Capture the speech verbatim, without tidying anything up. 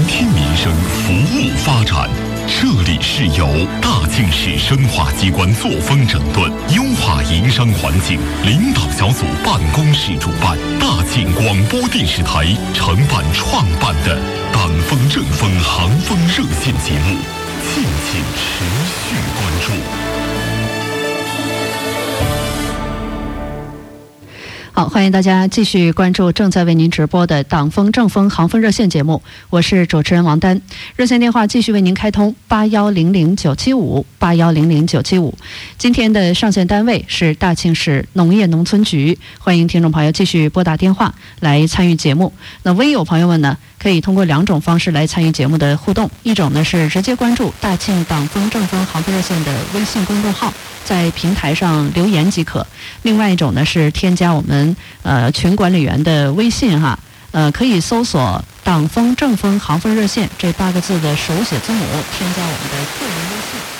听民生，服务发展。这里是由大庆市生化机关作风整顿、优化营商环境领导小组办公室主办，大庆广播电视台承办创办的党风政风航风热线节目，敬请持续关注。 好，欢迎大家继续关注正在为您直播的党风政风航风热线节目，我是主持人王丹。热线电话继续为您开通八幺零零九七五八幺零零九七五。今天的上线单位是大庆市农业农村局，欢迎听众朋友继续拨打电话来参与节目。那微友朋友们呢，可以通过两种方式来参与节目的互动，一种呢是直接关注大庆党风政风航风热线的微信公众号，在平台上留言即可。另外一种呢是添加我们呃群管理员的微信哈，呃可以搜索党风政风航风热线这八个字的手写字母，添加我们的个人微信。